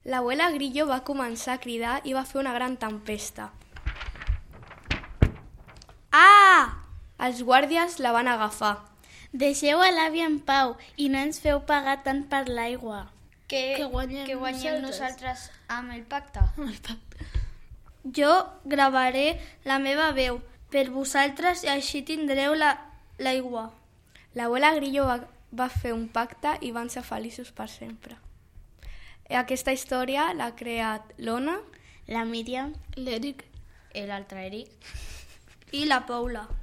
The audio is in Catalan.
L'abuela Grillo va començar a cridar i va fer una gran tempesta. Ah! Els guàrdies la van agafar. Deixeu a l'àvia en pau i no ens feu pagar tant per l'aigua. Què guanyem nosaltres amb el pacte? Jo gravaré la meva veu per vosaltres i així tindreu l'aigua. L'abuela Grillo va fer un pacte i van ser feliços per sempre. Aquesta història l'ha creat l'Ona, La Míriam, L'Eric L'altre Eric. i la Paula.